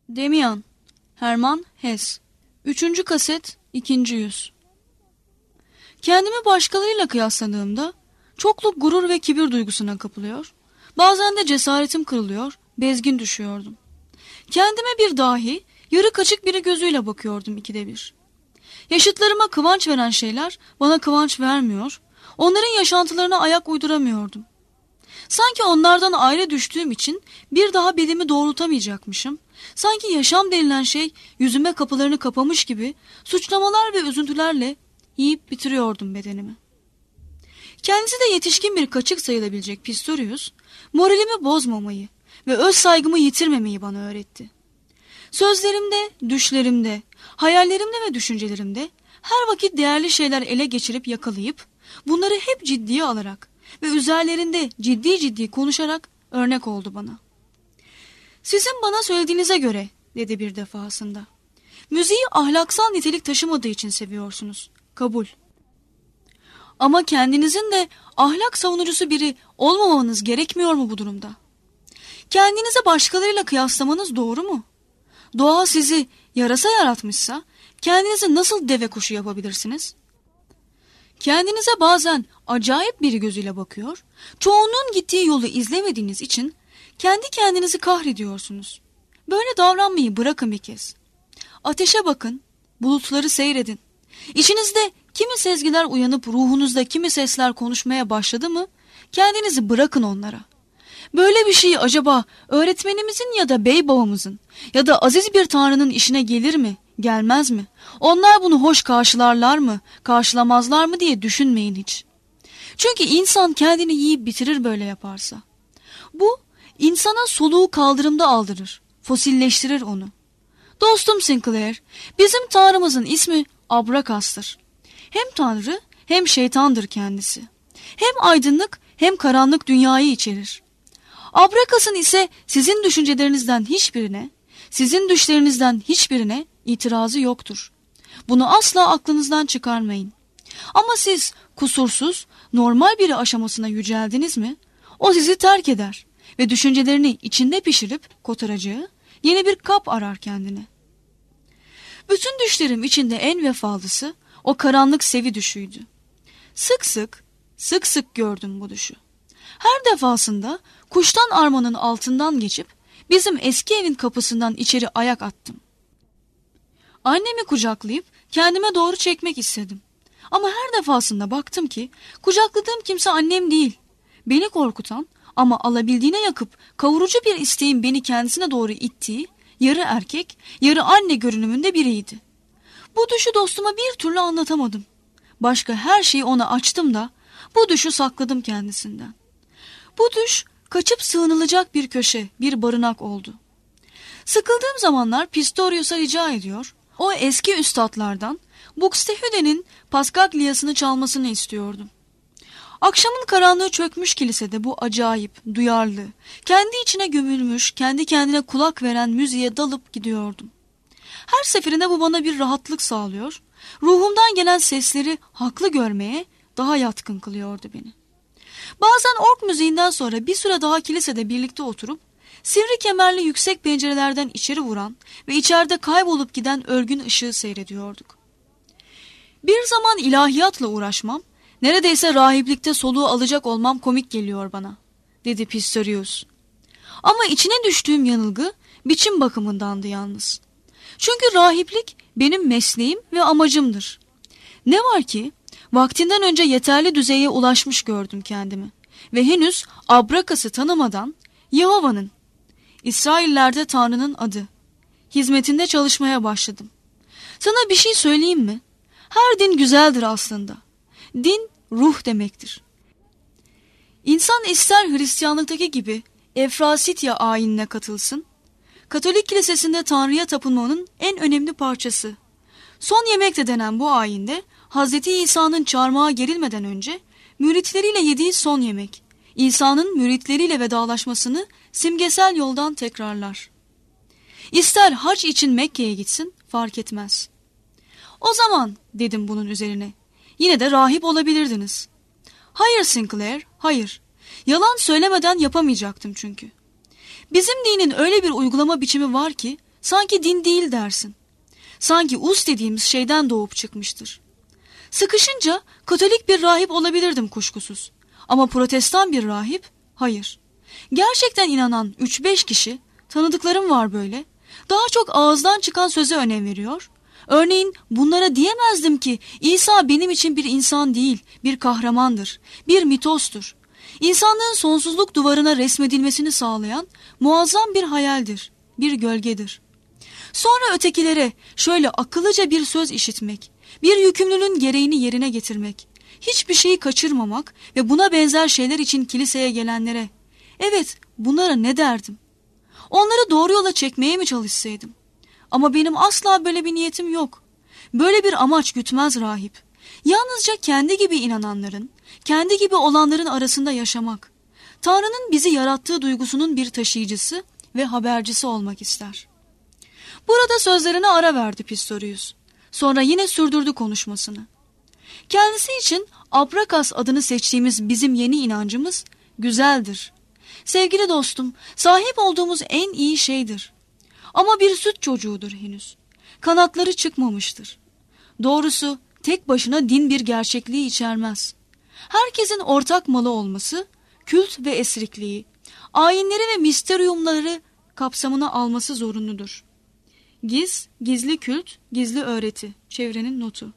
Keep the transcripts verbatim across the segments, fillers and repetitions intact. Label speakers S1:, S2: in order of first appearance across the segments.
S1: Demian, Hermann Hesse. Üçüncü kaset, ikinci yüz. Kendimi başkalarıyla kıyasladığımda çokluk gurur ve kibir duygusuna kapılıyor, bazen de cesaretim kırılıyor, bezgin düşüyordum. Kendime bir dahi, yarı kaçık biri gözüyle bakıyordum ikide bir. Yaşıtlarıma kıvanç veren şeyler bana kıvanç vermiyor, onların yaşantılarına ayak uyduramıyordum. Sanki onlardan ayrı düştüğüm için bir daha belimi doğrultamayacakmışım, sanki yaşam denilen şey yüzüme kapılarını kapamış gibi suçlamalar ve üzüntülerle yiyip bitiriyordum bedenimi. Kendisi de yetişkin bir kaçık sayılabilecek Pistorius, moralimi bozmamayı ve öz saygımı yitirmemeyi bana öğretti. Sözlerimde, düşlerimde, hayallerimde ve düşüncelerimde her vakit değerli şeyler ele geçirip yakalayıp, bunları hep ciddiye alarak ve üzerlerinde ciddi ciddi konuşarak örnek oldu bana. Sizin bana söylediğinize göre, dedi bir defasında, müziği ahlaksal nitelik taşımadığı için seviyorsunuz. Kabul. Ama kendinizin de ahlak savunucusu biri olmamanız gerekmiyor mu bu durumda? Kendinizi başkalarıyla kıyaslamanız doğru mu? Doğa sizi yarasa yaratmışsa, kendinizi nasıl deve kuşu yapabilirsiniz? Kendinize bazen acayip bir gözüyle bakıyor, çoğunun gittiği yolu izlemediğiniz için kendi kendinizi kahrediyorsunuz. Böyle davranmayı bırakın bir kez. Ateşe bakın, bulutları seyredin. İçinizde kimi sezgiler uyanıp ruhunuzda kimi sesler konuşmaya başladı mı, kendinizi bırakın onlara. Böyle bir şey acaba öğretmenimizin ya da bey babamızın ya da aziz bir tanrının işine gelir mi, gelmez mi? Onlar bunu hoş karşılarlar mı, karşılamazlar mı diye düşünmeyin hiç. Çünkü insan kendini yiyip bitirir böyle yaparsa. Bu, insana soluğu kaldırımda aldırır, fosilleştirir onu. Dostum Sinclair, bizim tanrımızın ismi Abrakas'tır. Hem tanrı hem şeytandır kendisi. Hem aydınlık hem karanlık dünyayı içerir. Abrakas'ın ise sizin düşüncelerinizden hiçbirine, sizin düşlerinizden hiçbirine itirazı yoktur. Bunu asla aklınızdan çıkarmayın. Ama siz kusursuz, normal biri aşamasına yüceldiniz mi, o sizi terk eder ve düşüncelerini içinde pişirip kotaracağı yeni bir kap arar kendine. Bütün düşlerim içinde en vefalısı o karanlık sevi düşüydü. Sık sık, sık sık gördüm bu düşü. Her defasında kuştan armanın altından geçip bizim eski evin kapısından içeri ayak attım. Annemi kucaklayıp kendime doğru çekmek istedim. Ama her defasında baktım ki kucakladığım kimse annem değil. Beni korkutan ama alabildiğine yakıp kavurucu bir isteğin beni kendisine doğru ittiği yarı erkek, yarı anne görünümünde biriydi. Bu düşü dostuma bir türlü anlatamadım. Başka her şeyi ona açtım da bu düşü sakladım kendisinden. Bu düş kaçıp sığınılacak bir köşe, bir barınak oldu. Sıkıldığım zamanlar Pistorius'a rica ediyor, o eski üstadlardan Buxtehude'nin Paskaglia'sını çalmasını istiyordum. Akşamın karanlığı çökmüş kilisede bu acayip, duyarlı, kendi içine gömülmüş, kendi kendine kulak veren müziğe dalıp gidiyordum. Her seferinde bu bana bir rahatlık sağlıyor, ruhumdan gelen sesleri haklı görmeye daha yatkın kılıyordu beni. Bazen ork müziğinden sonra bir süre daha kilisede birlikte oturup, sivri kemerli yüksek pencerelerden içeri vuran ve içeride kaybolup giden örgün ışığı seyrediyorduk. Bir zaman ilahiyatla uğraşmam, neredeyse rahiplikte soluğu alacak olmam komik geliyor bana, dedi Pistorius. Ama içine düştüğüm yanılgı biçim bakımındandı yalnız. Çünkü rahiplik benim mesleğim ve amacımdır. Ne var ki, vaktinden önce yeterli düzeye ulaşmış gördüm kendimi ve henüz Abrakas'ı tanımadan Yehova'nın, İsraillerde Tanrı'nın adı, hizmetinde çalışmaya başladım. Sana bir şey söyleyeyim mi? Her din güzeldir aslında. Din ruh demektir. İnsan ister Hristiyanlıktaki gibi Efrasitya ayinine katılsın, Katolik kilisesinde Tanrı'ya tapınmanın en önemli parçası. Son yemek de denen bu ayinde Hazreti İsa'nın çarmıha gerilmeden önce müritleriyle yediği son yemek, İsa'nın müritleriyle vedalaşmasını simgesel yoldan tekrarlar. İster hac için Mekke'ye gitsin, fark etmez. O zaman, dedim bunun üzerine, yine de rahip olabilirdiniz. Hayır Sinclair, hayır. Yalan söylemeden yapamayacaktım çünkü. Bizim dinin öyle bir uygulama biçimi var ki, Sanki din değil dersin. Sanki us dediğimiz şeyden doğup çıkmıştır. Sıkışınca Katolik bir rahip olabilirdim kuşkusuz. Ama Protestan bir rahip, hayır. Gerçekten inanan üç beş kişi, tanıdıklarım var böyle, daha çok ağızdan çıkan söze önem veriyor. Örneğin bunlara diyemezdim ki İsa benim için bir insan değil, bir kahramandır, bir mitostur. İnsanlığın sonsuzluk duvarına resmedilmesini sağlayan muazzam bir hayaldir, bir gölgedir. Sonra ötekilere şöyle akıllıca bir söz işitmek, bir yükümlülüğün gereğini yerine getirmek, hiçbir şeyi kaçırmamak ve buna benzer şeyler için kiliseye gelenlere, evet bunlara ne derdim? Onları doğru yola çekmeye mi çalışsaydım? Ama benim asla böyle bir niyetim yok. Böyle bir amaç gütmez rahip. Yalnızca kendi gibi inananların, kendi gibi olanların arasında yaşamak. Tanrı'nın bizi yarattığı duygusunun bir taşıyıcısı ve habercisi olmak ister. Burada sözlerine ara verdi Pistorius. Sonra yine sürdürdü konuşmasını. Kendisi için Abrakas adını seçtiğimiz bizim yeni inancımız güzeldir. Sevgili dostum, sahip olduğumuz en iyi şeydir. Ama bir süt çocuğudur henüz. Kanatları çıkmamıştır. Doğrusu tek başına din bir gerçekliği içermez. Herkesin ortak malı olması, kült ve esrikliği, ayinleri ve misteryumları kapsamına alması zorunludur. Giz, gizli kült, gizli öğreti. Çevrenin notu.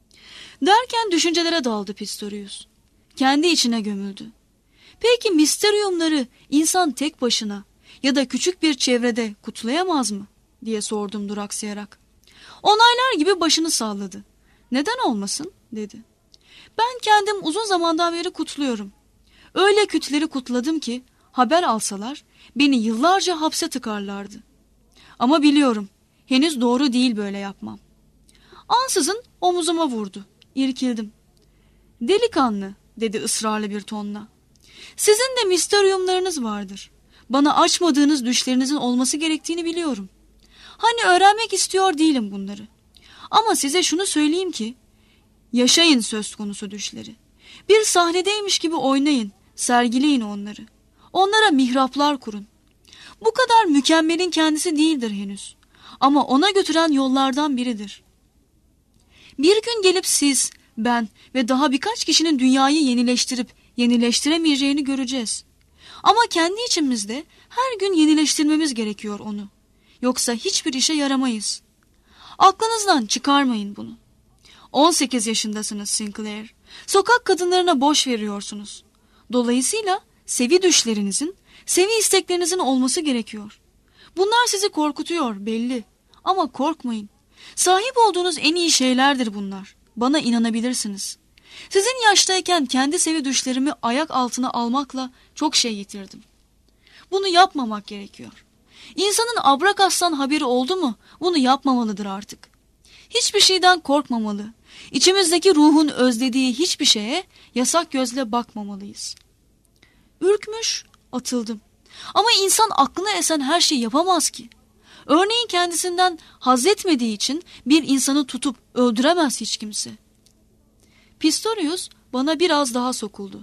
S1: Derken düşüncelere daldı Pistorius. Kendi içine gömüldü. Peki misteryumları insan tek başına ya da küçük bir çevrede kutlayamaz mı? Diye sordum duraksayarak. Onaylar gibi başını salladı. Neden olmasın? Dedi. Ben kendim uzun zamandan beri kutluyorum. Öyle kütleri kutladım ki haber alsalar beni yıllarca hapse tıkarlardı. Ama biliyorum, henüz doğru değil böyle yapmam. Ansızın omuzuma vurdu. İrkildim. Delikanlı, dedi ısrarlı bir tonla. Sizin de misteryumlarınız vardır. Bana açmadığınız düşlerinizin olması gerektiğini biliyorum. Hani öğrenmek istiyor değilim bunları. Ama size şunu söyleyeyim ki, yaşayın söz konusu düşleri. Bir sahnedeymiş gibi oynayın, sergileyin onları. Onlara mihraplar kurun. Bu kadar mükemmelin kendisi değildir henüz. Ama ona götüren yollardan biridir. Bir gün gelip siz, ben ve daha birkaç kişinin dünyayı yenileştirip yenileştiremeyeceğini göreceğiz. Ama kendi içimizde her gün yenileştirmemiz gerekiyor onu. Yoksa hiçbir işe yaramayız. Aklınızdan çıkarmayın bunu. on sekiz yaşındasınız Sinclair. Sokak kadınlarına boş veriyorsunuz. Dolayısıyla sevi düşlerinizin, sevi isteklerinizin olması gerekiyor. Bunlar sizi korkutuyor belli. Ama korkmayın. Sahip olduğunuz en iyi şeylerdir bunlar. Bana inanabilirsiniz. Sizin yaştayken kendi sevi düşlerimi ayak altına almakla çok şey yitirdim. Bunu yapmamak gerekiyor. İnsanın Abrakas'tan haberi oldu mu bunu yapmamalıdır artık. Hiçbir şeyden korkmamalı. İçimizdeki ruhun özlediği hiçbir şeye yasak gözle bakmamalıyız. Ürkmüş, atıldım. Ama insan aklına esen her şeyi yapamaz ki. Örneğin kendisinden haz etmediği için bir insanı tutup öldüremez hiç kimse. Pistorius bana biraz daha sokuldu.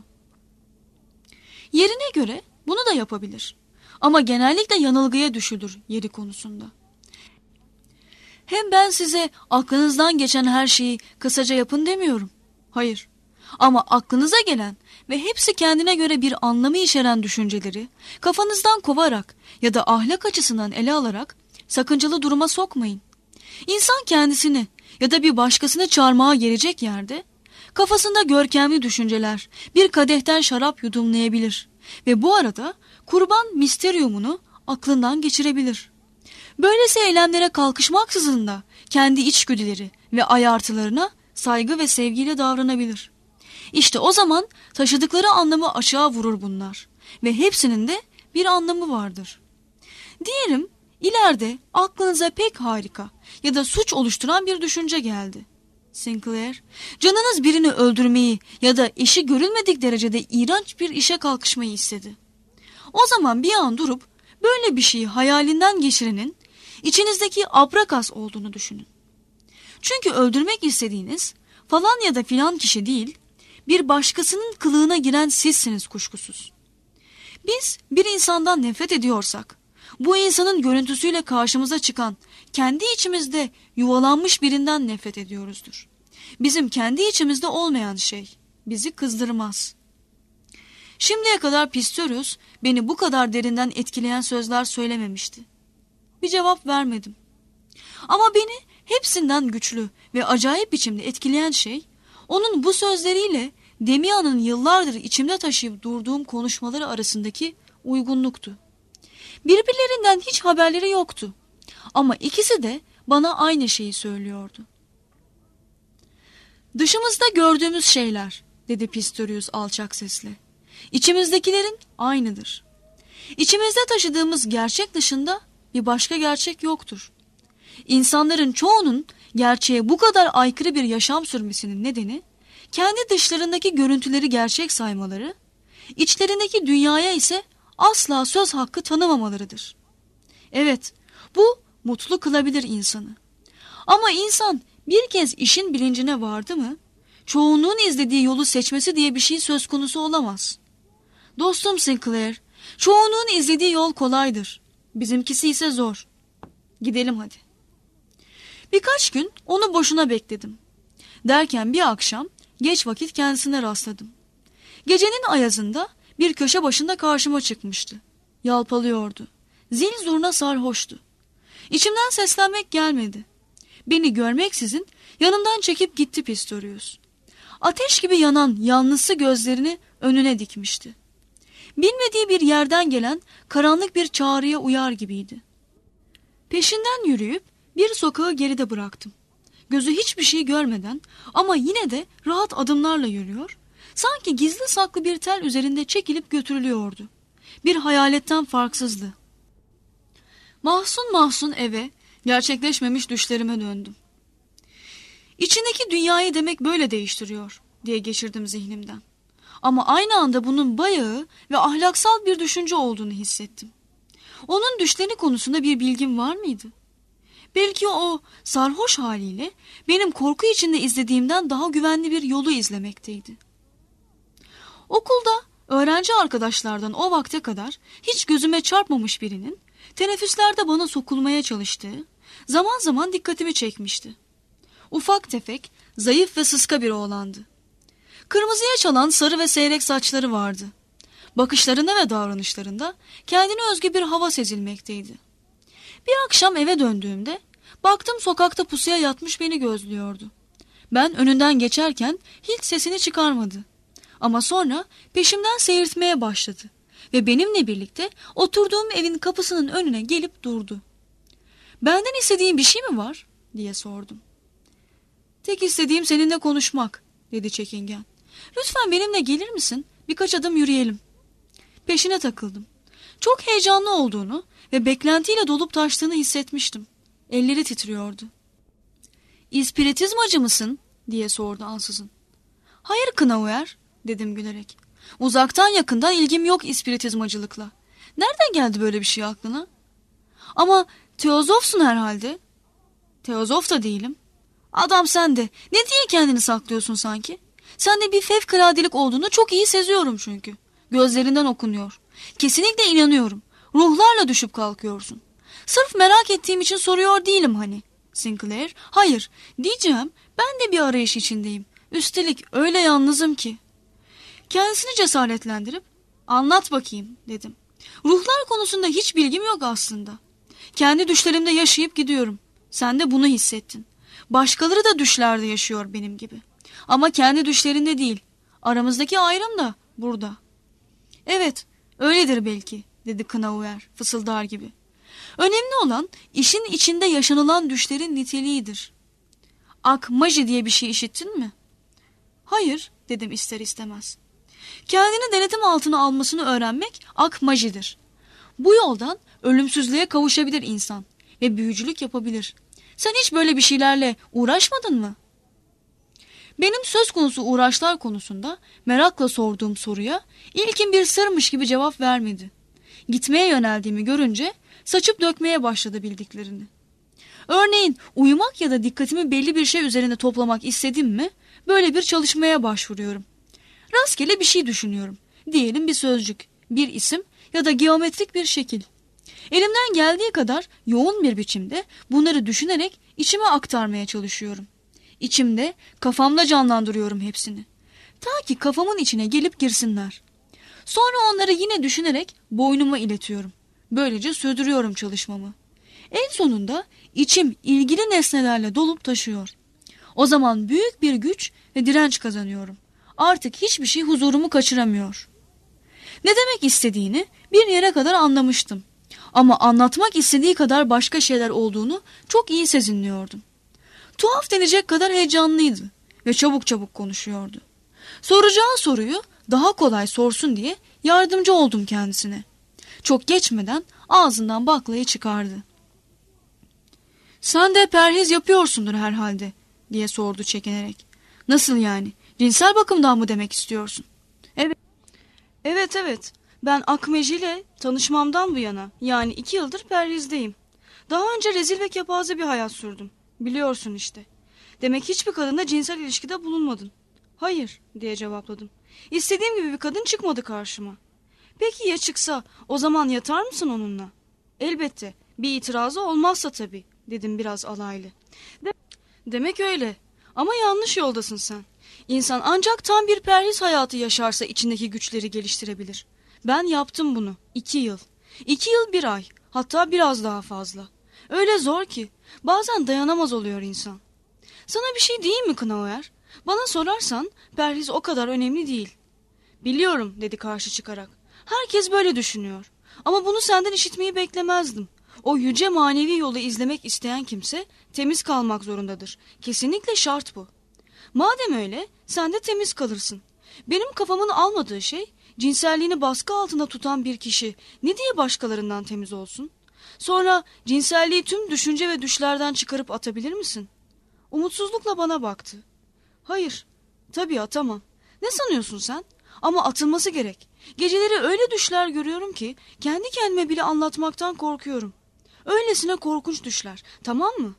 S1: Yerine göre bunu da yapabilir. Ama genellikle yanılgıya düşülür yeri konusunda. Hem ben size aklınızdan geçen her şeyi kısaca yapın demiyorum. Hayır. Ama aklınıza gelen ve hepsi kendine göre bir anlamı içeren düşünceleri kafanızdan kovarak ya da ahlak açısından ele alarak sakıncalı duruma sokmayın. İnsan kendisini ya da bir başkasını çağırmaya gelecek yerde kafasında görkemli düşünceler, bir kadehten şarap yudumlayabilir ve bu arada kurban misteryumunu aklından geçirebilir. Böylesi eylemlere kalkışmaksızın da kendi içgüdüleri ve ayartılarına saygı ve sevgiyle davranabilir. İşte o zaman taşıdıkları anlamı açığa vurur bunlar ve hepsinin de bir anlamı vardır. Diyelim ileride aklınıza pek harika ya da suç oluşturan bir düşünce geldi. Sinclair, canınız birini öldürmeyi ya da işi görülmedik derecede iğrenç bir işe kalkışmayı istedi. O zaman bir an durup böyle bir şeyi hayalinden geçirenin içinizdeki Abrakas olduğunu düşünün. Çünkü öldürmek istediğiniz falan ya da filan kişi değil, bir başkasının kılığına giren sizsiniz kuşkusuz. Biz bir insandan nefret ediyorsak, Bu insanın görüntüsüyle karşımıza çıkan, kendi içimizde yuvalanmış birinden nefret ediyoruzdur. Bizim kendi içimizde olmayan şey bizi kızdırmaz. Şimdiye kadar Pistorius beni bu kadar derinden etkileyen sözler söylememişti. Bir cevap vermedim. Ama beni hepsinden güçlü ve acayip biçimde etkileyen şey, onun bu sözleriyle Demia'nın yıllardır içimde taşıyıp durduğum konuşmaları arasındaki uygunluktu. Birbirlerinden hiç haberleri yoktu. Ama ikisi de bana aynı şeyi söylüyordu. Dışımızda gördüğümüz şeyler, dedi Pistorius alçak sesle, İçimizdekilerin aynıdır. İçimizde taşıdığımız gerçek dışında bir başka gerçek yoktur. İnsanların çoğunun gerçeğe bu kadar aykırı bir yaşam sürmesinin nedeni, kendi dışlarındaki görüntüleri gerçek saymaları, içlerindeki dünyaya ise asla söz hakkı tanımamalarıdır. Evet, bu mutlu kılabilir insanı. Ama insan bir kez işin bilincine vardı mı, çoğunluğun izlediği yolu seçmesi diye bir şey söz konusu olamaz. Dostum Sinclair, çoğunluğun izlediği yol kolaydır. Bizimkisi ise zor. Gidelim hadi. Birkaç gün onu boşuna bekledim. Derken bir akşam geç vakit kendisine rastladım. Gecenin ayazında bir köşe başında karşıma çıkmıştı. Yalpalıyordu. Zil zurna sarhoştu. İçimden seslenmek gelmedi. Beni görmeksizin yanımdan çekip gitti Pistorius. Ateş gibi yanan yanlısı gözlerini önüne dikmişti. Bilmediği bir yerden gelen karanlık bir çağrıya uyar gibiydi. Peşinden yürüyüp bir sokağı geride bıraktım. Gözü hiçbir şey görmeden ama yine de rahat adımlarla yürüyor, sanki gizli saklı bir tel üzerinde çekilip götürülüyordu. Bir hayaletten farksızdı. Mahzun mahzun eve, gerçekleşmemiş düşlerime döndüm. İçindeki dünyayı demek böyle değiştiriyor diye geçirdim zihnimden. Ama aynı anda bunun bayağı ve ahlaksal bir düşünce olduğunu hissettim. Onun düşleri konusunda bir bilgim var mıydı? Belki o sarhoş haliyle benim korku içinde izlediğimden daha güvenli bir yolu izlemekteydi. Okulda öğrenci arkadaşlardan o vakte kadar hiç gözüme çarpmamış birinin teneffüslerde bana sokulmaya çalıştığı zaman zaman dikkatimi çekmişti. Ufak tefek, zayıf ve sıska bir oğlandı. Kırmızıya çalan sarı ve seyrek saçları vardı. Bakışlarında ve davranışlarında kendine özgü bir hava sezilmekteydi. Bir akşam eve döndüğümde baktım sokakta pusuya yatmış beni gözlüyordu. Ben önünden geçerken hiç sesini çıkarmadı. Ama sonra peşimden seyirtmeye başladı ve benimle birlikte oturduğum evin kapısının önüne gelip durdu. "Benden istediğin bir şey mi var?" diye sordum. "Tek istediğim seninle konuşmak," dedi çekingen. "Lütfen benimle gelir misin? Birkaç adım yürüyelim." Peşine takıldım. Çok heyecanlı olduğunu ve beklentiyle dolup taştığını hissetmiştim. Elleri titriyordu. "İspiritizmacı mısın?" diye sordu ansızın. "Hayır Knauer," dedim gülerek. "Uzaktan yakından ilgim yok ispiritizmacılıkla. Nereden geldi böyle bir şey aklına?" "Ama teozofsun herhalde." "Teozof da değilim." "Adam sen de. Ne diye kendini saklıyorsun sanki? Sende bir fevkaladelik olduğunu çok iyi seziyorum çünkü. Gözlerinden okunuyor. Kesinlikle inanıyorum. Ruhlarla düşüp kalkıyorsun. Sırf merak ettiğim için soruyor değilim hani." "Sinclair, hayır. Diyeceğim, ben de bir arayış içindeyim. Üstelik öyle yalnızım ki." Kendisini cesaretlendirip, "Anlat bakayım," dedim. "Ruhlar konusunda hiç bilgim yok aslında. Kendi düşlerimde yaşayıp gidiyorum. Sen de bunu hissettin. Başkaları da düşlerde yaşıyor benim gibi. Ama kendi düşlerinde değil. Aramızdaki ayrım da burada." "Evet, öyledir belki," dedi Knauer fısıldar gibi. "Önemli olan işin içinde yaşanılan düşlerin niteliğidir." "Akmaji diye bir şey işittin mi?" "Hayır," dedim ister istemez. Kendini denetim altına almasını öğrenmek akmajidir. Bu yoldan ölümsüzlüğe kavuşabilir insan ve büyücülük yapabilir. Sen hiç böyle bir şeylerle uğraşmadın mı? Benim söz konusu uğraşlar konusunda merakla sorduğum soruya ilkin bir sırmış gibi cevap vermedi. Gitmeye yöneldiğimi görünce saçıp dökmeye başladı bildiklerini. Örneğin uyumak ya da dikkatimi belli bir şey üzerine toplamak istedim mi böyle bir çalışmaya başvuruyorum. Rastgele bir şey düşünüyorum. Diyelim bir sözcük, bir isim ya da geometrik bir şekil. Elimden geldiği kadar yoğun bir biçimde bunları düşünerek içime aktarmaya çalışıyorum. İçimde, kafamda canlandırıyorum hepsini. Ta ki kafamın içine gelip girsinler. Sonra onları yine düşünerek boynuma iletiyorum. Böylece sürdürüyorum çalışmamı. En sonunda içim ilgili nesnelerle dolup taşıyor. O zaman büyük bir güç ve direnç kazanıyorum. Artık hiçbir şey huzurumu kaçıramıyor. Ne demek istediğini bir yere kadar anlamıştım. Ama anlatmak istediği kadar başka şeyler olduğunu çok iyi sezinliyordum. Tuhaf denecek kadar heyecanlıydı ve çabuk çabuk konuşuyordu. Soracağı soruyu daha kolay sorsun diye yardımcı oldum kendisine. Çok geçmeden ağzından baklayı çıkardı. "Sen de perhiz yapıyorsundur herhalde," diye sordu çekinerek. "Nasıl yani? Cinsel bakımdan mı demek istiyorsun?" "Evet, evet, evet. Ben Akmeji ile tanışmamdan bu yana, yani iki yıldır perhizdeyim. Daha önce rezil ve kepaze bir hayat sürdüm. Biliyorsun işte. Demek hiçbir kadınla cinsel ilişkide bulunmadın." "Hayır," diye cevapladım. "İstediğim gibi bir kadın çıkmadı karşıma." "Peki ya çıksa, o zaman yatar mısın onunla?" "Elbette, bir itirazı olmazsa tabii," dedim biraz alaylı. De Demek öyle. Ama yanlış yoldasın sen. İnsan ancak tam bir perhiz hayatı yaşarsa içindeki güçleri geliştirebilir. Ben yaptım bunu. İki yıl. İki yıl bir ay. Hatta biraz daha fazla. Öyle zor ki. Bazen dayanamaz oluyor insan. Sana bir şey diyeyim mi Knauer? Bana sorarsan perhiz o kadar önemli değil. "Biliyorum," dedi karşı çıkarak. "Herkes böyle düşünüyor. Ama bunu senden işitmeyi beklemezdim. O yüce manevi yolu izlemek isteyen kimse temiz kalmak zorundadır. Kesinlikle şart bu. Madem öyle, sen de temiz kalırsın. Benim kafamın almadığı şey, cinselliğini baskı altında tutan bir kişi ne diye başkalarından temiz olsun? Sonra cinselliği tüm düşünce ve düşlerden çıkarıp atabilir misin?" Umutsuzlukla bana baktı. "Hayır, tabii atamam. Ne sanıyorsun sen? Ama atılması gerek. Geceleri öyle düşler görüyorum ki kendi kendime bile anlatmaktan korkuyorum. Öylesine korkunç düşler, tamam mı?"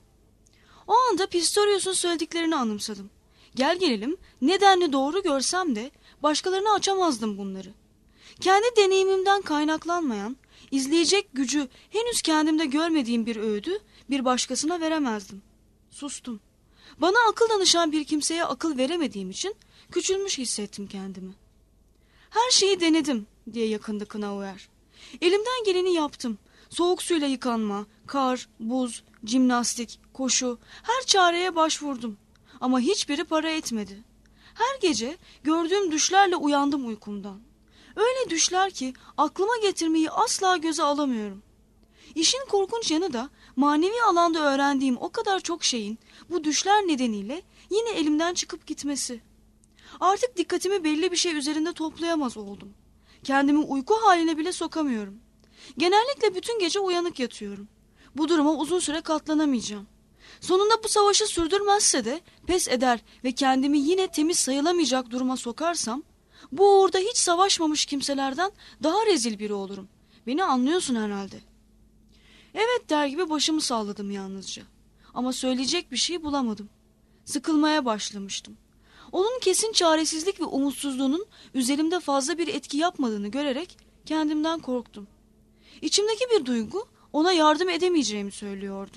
S1: O anda Pistorius'un söylediklerini anımsadım. Gel gelelim, nedenli doğru görsem de başkalarına açamazdım bunları. Kendi deneyimimden kaynaklanmayan, izleyecek gücü henüz kendimde görmediğim bir öğüdü bir başkasına veremezdim. Sustum. Bana akıl danışan bir kimseye akıl veremediğim için küçülmüş hissettim kendimi. "Her şeyi denedim," diye yakındı Knauer. "Elimden geleni yaptım. Soğuk suyla yıkanma, kar, buz, jimnastik, koşu, her çareye başvurdum. Ama hiçbiri para etmedi. Her gece gördüğüm düşlerle uyandım uykumdan. Öyle düşler ki aklıma getirmeyi asla göze alamıyorum. İşin korkunç yanı da manevi alanda öğrendiğim o kadar çok şeyin bu düşler nedeniyle yine elimden çıkıp gitmesi. Artık dikkatimi belli bir şey üzerinde toplayamaz oldum. Kendimi uyku haline bile sokamıyorum. Genellikle bütün gece uyanık yatıyorum. Bu duruma uzun süre katlanamayacağım. Sonunda bu savaşı sürdürmezse de pes eder ve kendimi yine temiz sayılamayacak duruma sokarsam, bu uğurda hiç savaşmamış kimselerden daha rezil biri olurum. Beni anlıyorsun herhalde." Evet der gibi başımı salladım yalnızca. Ama söyleyecek bir şey bulamadım. Sıkılmaya başlamıştım. Onun kesin çaresizlik ve umutsuzluğunun üzerimde fazla bir etki yapmadığını görerek kendimden korktum. İçimdeki bir duygu ona yardım edemeyeceğimi söylüyordu.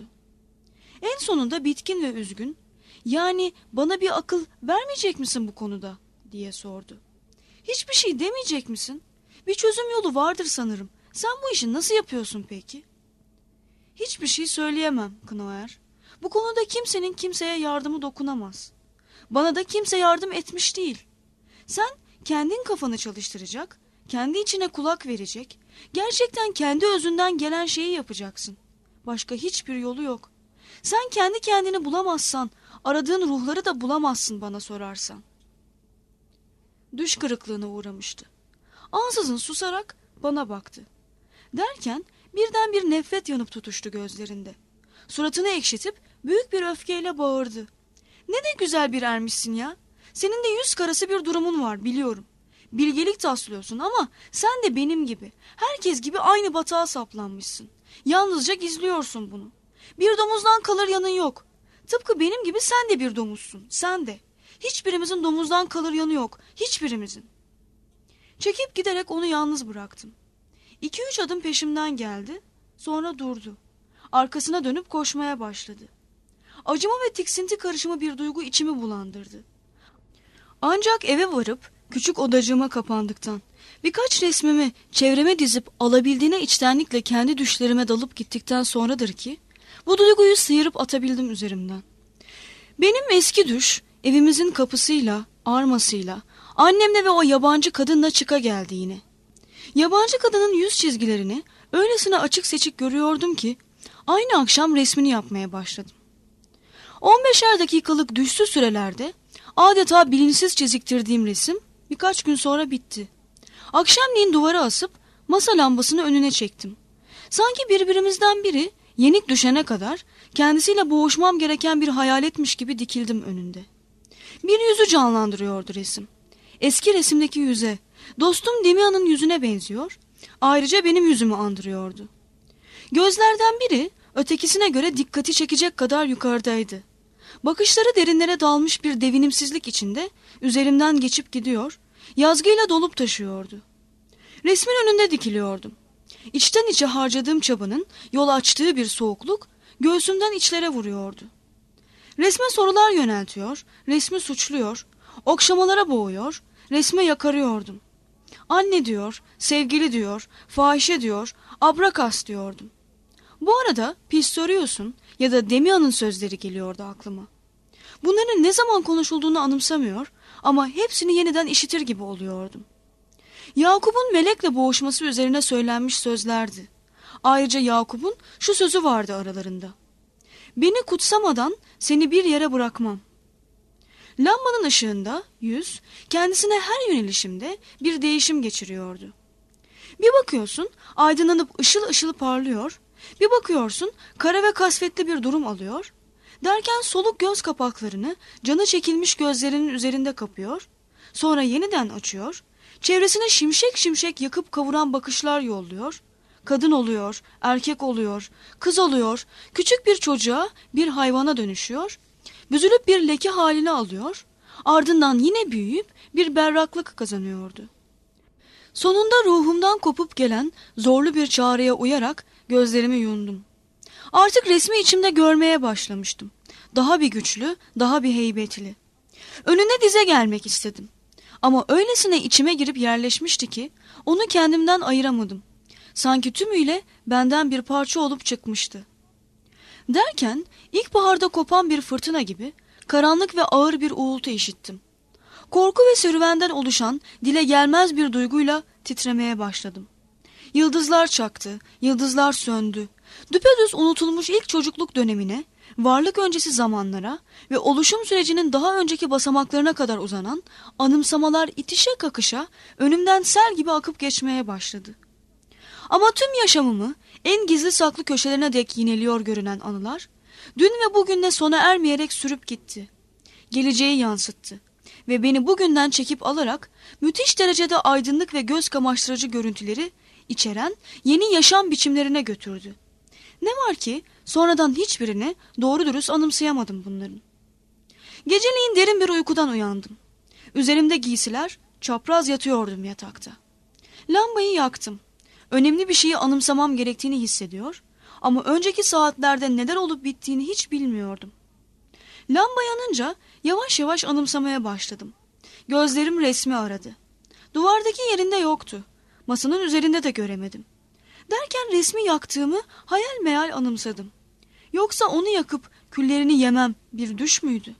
S1: En sonunda bitkin ve üzgün, "Yani bana bir akıl vermeyecek misin bu konuda?" diye sordu. "Hiçbir şey demeyecek misin? Bir çözüm yolu vardır sanırım. Sen bu işi nasıl yapıyorsun peki?" "Hiçbir şey söyleyemem Knauer. Bu konuda kimsenin kimseye yardımı dokunamaz. Bana da kimse yardım etmiş değil. Sen kendin kafanı çalıştıracak, kendi içine kulak verecek, gerçekten kendi özünden gelen şeyi yapacaksın. Başka hiçbir yolu yok. Sen kendi kendini bulamazsan, aradığın ruhları da bulamazsın bana sorarsan." Düş kırıklığına uğramıştı. Ansızın susarak bana baktı. Derken birden bir nefret yanıp tutuştu gözlerinde. Suratını ekşitip büyük bir öfkeyle bağırdı. "Ne de güzel bir ermişsin ya. Senin de yüz karası bir durumun var biliyorum. Bilgelik taslıyorsun ama sen de benim gibi, herkes gibi aynı batağa saplanmışsın. Yalnızca gizliyorsun bunu. Bir domuzdan kalır yanın yok. Tıpkı benim gibi sen de bir domuzsun, sen de. Hiçbirimizin domuzdan kalır yanı yok, hiçbirimizin." Çekip giderek onu yalnız bıraktım. İki üç adım peşimden geldi. Sonra durdu. Arkasına dönüp koşmaya başladı. Acıma ve tiksinti karışımı bir duygu içimi bulandırdı. Ancak eve varıp küçük odacığıma kapandıktan, birkaç resmimi çevreme dizip alabildiğine içtenlikle kendi düşlerime dalıp gittikten sonradır ki bu duyguyu sıyırıp atabildim üzerimden. Benim eski düş evimizin kapısıyla, armasıyla, annemle ve o yabancı kadınla çıka geldi yine. Yabancı kadının yüz çizgilerini öylesine açık seçik görüyordum ki aynı akşam resmini yapmaya başladım. on beşer dakikalık düşsüz sürelerde adeta bilinçsiz çiziktirdiğim resim birkaç gün sonra bitti. Akşamleyin duvara asıp masa lambasını önüne çektim. Sanki birbirimizden biri yenik düşene kadar kendisiyle boğuşmam gereken bir hayaletmiş gibi dikildim önünde. Bir yüzü canlandırıyordu resim. Eski resimdeki yüze, dostum Demia'nın yüzüne benziyor, ayrıca benim yüzümü andırıyordu. Gözlerden biri ötekisine göre dikkati çekecek kadar yukarıdaydı. Bakışları derinlere dalmış bir devinimsizlik içinde üzerimden geçip gidiyor, yazgıyla dolup taşıyordu. Resmin önünde dikiliyordum. İçten içe harcadığım çabanın yol açtığı bir soğukluk göğsümden içlere vuruyordu. Resme sorular yöneltiyor, resmi suçluyor, okşamalara boğuyor, resme yakarıyordum. Anne diyor, sevgili diyor, fahişe diyor, abrakas diyordum. Bu arada Pistorius'un ya da Demia'nın sözleri geliyordu aklıma. Bunların ne zaman konuşulduğunu anımsamıyor ama hepsini yeniden işitir gibi oluyordum. Yakup'un melekle boğuşması üzerine söylenmiş sözlerdi. Ayrıca Yakup'un şu sözü vardı aralarında. Beni kutsamadan seni bir yere bırakmam. Lambanın ışığında yüz kendisine her yönelişimde bir değişim geçiriyordu. Bir bakıyorsun aydınlanıp ışıl ışıl parlıyor, bir bakıyorsun kara ve kasvetli bir durum alıyor, derken soluk göz kapaklarını canı çekilmiş gözlerinin üzerinde kapıyor, sonra yeniden açıyor, çevresine şimşek şimşek yakıp kavuran bakışlar yolluyor, kadın oluyor, erkek oluyor, kız oluyor, küçük bir çocuğa, bir hayvana dönüşüyor, büzülüp bir leke halini alıyor, ardından yine büyüyüp bir berraklık kazanıyordu. Sonunda ruhumdan kopup gelen zorlu bir çağrıya uyarak gözlerimi yumdum. Artık resmi içimde görmeye başlamıştım. Daha bir güçlü, daha bir heybetli. Önüne dize gelmek istedim. Ama öylesine içime girip yerleşmişti ki onu kendimden ayıramadım. Sanki tümüyle benden bir parça olup çıkmıştı. Derken ilkbaharda kopan bir fırtına gibi karanlık ve ağır bir uğultu işittim. Korku ve serüvenden oluşan dile gelmez bir duyguyla titremeye başladım. Yıldızlar çaktı, yıldızlar söndü. Düpedüz unutulmuş ilk çocukluk dönemine, varlık öncesi zamanlara ve oluşum sürecinin daha önceki basamaklarına kadar uzanan anımsamalar itişe kakışa önümden sel gibi akıp geçmeye başladı. Ama tüm yaşamımı en gizli saklı köşelerine dek yineliyor görünen anılar, dün ve bugünle sona ermeyerek sürüp gitti. Geleceği yansıttı ve beni bugünden çekip alarak müthiş derecede aydınlık ve göz kamaştırıcı görüntüleri içeren yeni yaşam biçimlerine götürdü. Ne var ki sonradan hiçbirini doğru dürüst anımsayamadım bunların. Geceleyin derin bir uykudan uyandım. Üzerimde giysiler, çapraz yatıyordum yatakta. Lambayı yaktım. Önemli bir şeyi anımsamam gerektiğini hissediyor ama önceki saatlerde neler olup bittiğini hiç bilmiyordum. Lamba yanınca yavaş yavaş anımsamaya başladım. Gözlerim resmi aradı. Duvardaki yerinde yoktu. Masanın üzerinde de göremedim. Derken resmi yaktığımı hayal meyal anımsadım. Yoksa onu yakıp küllerini yemem bir düş müydü?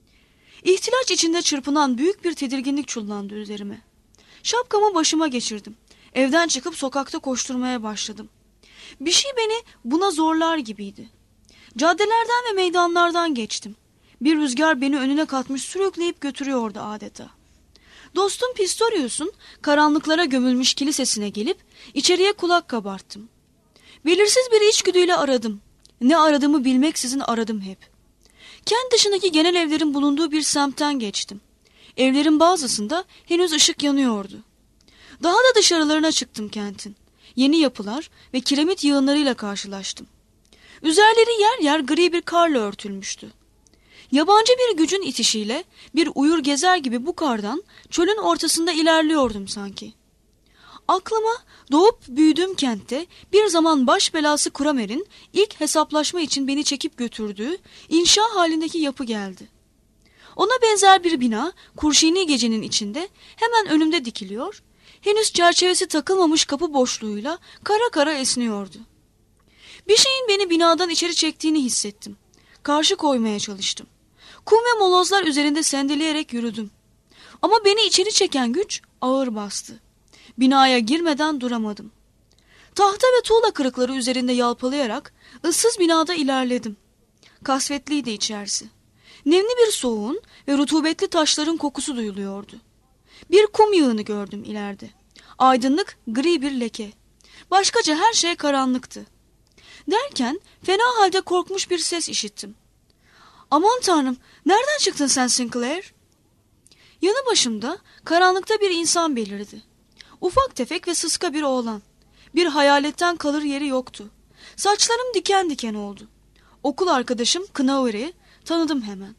S1: İhtilaç içinde çırpınan büyük bir tedirginlik çullandı üzerime. Şapkamı başıma geçirdim. Evden çıkıp sokakta koşturmaya başladım. Bir şey beni buna zorlar gibiydi. Caddelerden ve meydanlardan geçtim. Bir rüzgar beni önüne katmış sürükleyip götürüyordu adeta. Dostum Pistorius'un karanlıklara gömülmüş kilisesine gelip içeriye kulak kabarttım. Belirsiz bir içgüdüyle aradım. Ne aradığımı bilmeksizin aradım hep. Kent dışındaki genel evlerin bulunduğu bir semtten geçtim. Evlerin bazısında henüz ışık yanıyordu. Daha da dışarılarına çıktım kentin. Yeni yapılar ve kiremit yığınlarıyla karşılaştım. Üzerleri yer yer gri bir karla örtülmüştü. Yabancı bir gücün itişiyle bir uyur gezer gibi bu kardan çölün ortasında ilerliyordum sanki. Aklıma doğup büyüdüğüm kentte bir zaman baş belası Kramer'in ilk hesaplaşma için beni çekip götürdüğü inşa halindeki yapı geldi. Ona benzer bir bina Kurşini gecenin içinde hemen önümde dikiliyor, henüz çerçevesi takılmamış kapı boşluğuyla kara kara esniyordu. Bir şeyin beni binadan içeri çektiğini hissettim. Karşı koymaya çalıştım. Kum ve molozlar üzerinde sendeleyerek yürüdüm. Ama beni içeri çeken güç ağır bastı. Binaya girmeden duramadım. Tahta ve tuğla kırıkları üzerinde yalpalayarak ıssız binada ilerledim. Kasvetliydi içerisi. Nemli bir soğuğun ve rutubetli taşların kokusu duyuluyordu. Bir kum yığını gördüm ileride. Aydınlık gri bir leke. Başkaca her şey karanlıktı. Derken fena halde korkmuş bir ses işittim. Aman tanrım, nereden çıktın sen Sinclair? Yanı başımda karanlıkta bir insan belirdi. Ufak tefek ve sıska bir oğlan. Bir hayaletten kalır yeri yoktu. Saçlarım diken diken oldu. Okul arkadaşım Knauer'i tanıdım hemen.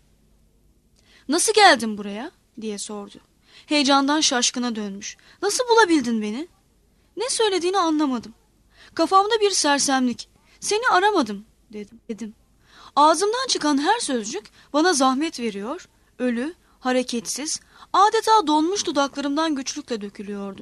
S1: Nasıl geldin buraya diye sordu. Heyecandan şaşkına dönmüş. Nasıl bulabildin beni? Ne söylediğini anlamadım. Kafamda bir sersemlik. Seni aramadım dedim. dedim. Ağzımdan çıkan her sözcük bana zahmet veriyor, ölü, hareketsiz, adeta donmuş dudaklarımdan güçlükle dökülüyordu.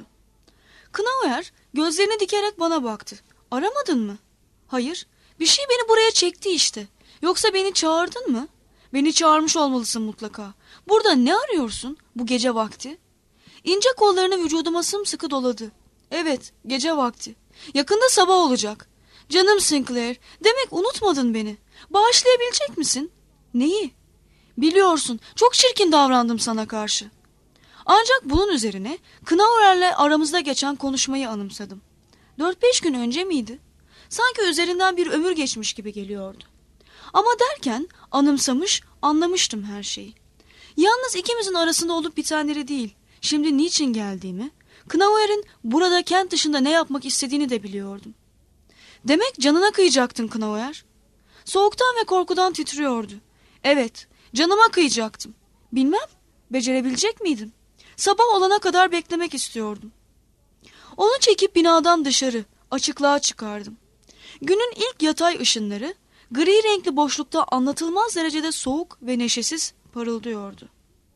S1: Knauer gözlerini dikerek bana baktı. Aramadın mı? Hayır, bir şey beni buraya çekti işte. Yoksa beni çağırdın mı? Beni çağırmış olmalısın mutlaka. Burada ne arıyorsun bu gece vakti? İnce kollarını vücuduma sımsıkı doladı. Evet, gece vakti. Yakında sabah olacak. Canım Sinclair, demek unutmadın beni. Bağışlayabilecek misin? Neyi? Biliyorsun, çok çirkin davrandım sana karşı. Ancak bunun üzerine Knauer'le aramızda geçen konuşmayı anımsadım. Dört beş gün önce miydi? Sanki üzerinden bir ömür geçmiş gibi geliyordu. Ama derken anımsamış, anlamıştım her şeyi. Yalnız ikimizin arasında olup bitenleri değil, şimdi niçin geldiğimi, Knauer'in burada kent dışında ne yapmak istediğini de biliyordum. Demek canına kıyacaktın Knauer. Soğuktan ve korkudan titriyordu. Evet, canıma kıyacaktım. Bilmem, becerebilecek miydim? Sabah olana kadar beklemek istiyordum. Onu çekip binadan dışarı, açıklığa çıkardım. Günün ilk yatay ışınları, gri renkli boşlukta anlatılmaz derecede soğuk ve neşesiz parıldıyordu.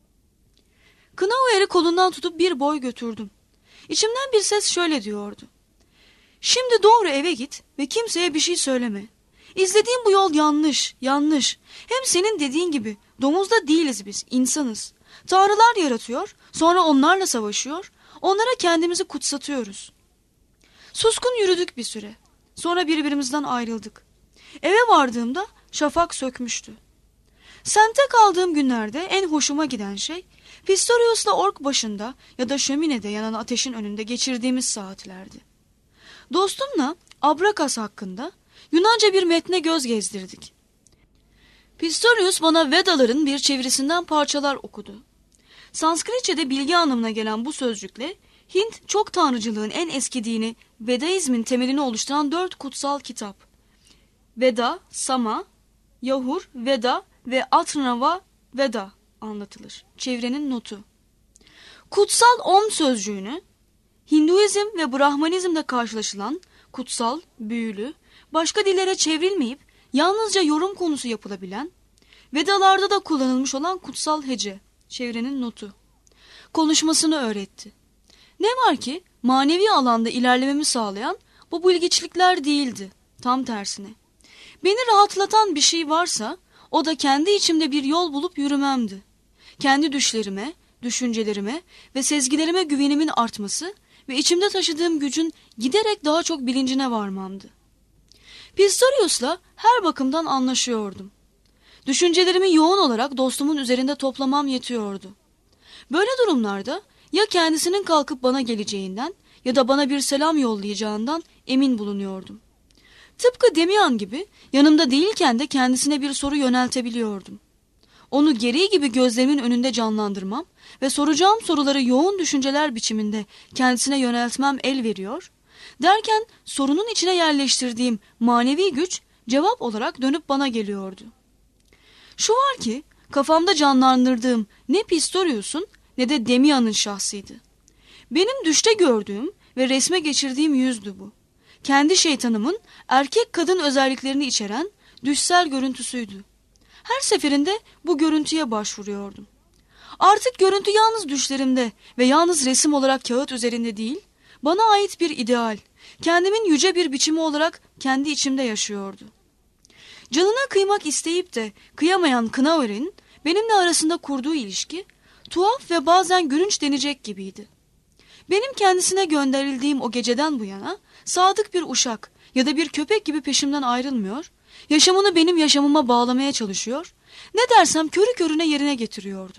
S1: Knauer'i kolundan tutup bir boy götürdüm. İçimden bir ses şöyle diyordu. Şimdi doğru eve git ve kimseye bir şey söyleme. İzlediğin bu yol yanlış, yanlış. Hem senin dediğin gibi domuzda değiliz biz, insanız. Tanrılar yaratıyor, sonra onlarla savaşıyor, onlara kendimizi kutsatıyoruz. Suskun yürüdük bir süre. Sonra birbirimizden ayrıldık. Eve vardığımda şafak sökmüştü. Sente kaldığım günlerde en hoşuma giden şey, Pistorius'la ork başında ya da şöminede yanan ateşin önünde geçirdiğimiz saatlerdi. Dostumla Abrakas hakkında Yunanca bir metne göz gezdirdik. Pistorius bana Vedaların bir çevirisinden parçalar okudu. Sanskritçe'de bilgi anlamına gelen bu sözcükle Hint çok tanrıcılığın en eski dini Vedaizmin temelini oluşturan dört kutsal kitap. Veda, Sama, Yahur, Veda ve Atharva Veda anlatılır. Çevrenin notu. Kutsal Om sözcüğünü Hinduizm ve Brahmanizm'de karşılaşılan kutsal, büyülü, başka dillere çevrilmeyip yalnızca yorum konusu yapılabilen, Vedalarda da kullanılmış olan kutsal hece, çevrenin notu. Konuşmasını öğretti. Ne var ki manevi alanda ilerlememi sağlayan bu bilgiçlikler değildi, tam tersine. Beni rahatlatan bir şey varsa o da kendi içimde bir yol bulup yürümemdi. Kendi düşlerime, düşüncelerime ve sezgilerime güvenimin artması ve içimde taşıdığım gücün giderek daha çok bilincine varmamdı. Pistorius'la her bakımdan anlaşıyordum. Düşüncelerimi yoğun olarak dostumun üzerinde toplamam yetiyordu. Böyle durumlarda ya kendisinin kalkıp bana geleceğinden ya da bana bir selam yollayacağından emin bulunuyordum. Tıpkı Demian gibi yanımda değilken de kendisine bir soru yöneltebiliyordum. Onu gereği gibi gözlerimin önünde canlandırmam ve soracağım soruları yoğun düşünceler biçiminde kendisine yöneltmem el veriyor, derken sorunun içine yerleştirdiğim manevi güç cevap olarak dönüp bana geliyordu. Şu var ki kafamda canlandırdığım ne Pistorius'un ne de Demian'ın şahsıydı. Benim düşte gördüğüm ve resme geçirdiğim yüzdü bu. Kendi şeytanımın erkek kadın özelliklerini içeren düşsel görüntüsüydü. Her seferinde bu görüntüye başvuruyordum. Artık görüntü yalnız düşlerimde ve yalnız resim olarak kağıt üzerinde değil, bana ait bir ideal, kendimin yüce bir biçimi olarak kendi içimde yaşıyordu. Canına kıymak isteyip de kıyamayan Knauer'in benimle arasında kurduğu ilişki, tuhaf ve bazen gülünç denecek gibiydi. Benim kendisine gönderildiğim o geceden bu yana, sadık bir uşak ya da bir köpek gibi peşimden ayrılmıyor, yaşamını benim yaşamıma bağlamaya çalışıyor, ne dersem körü körüne yerine getiriyordu.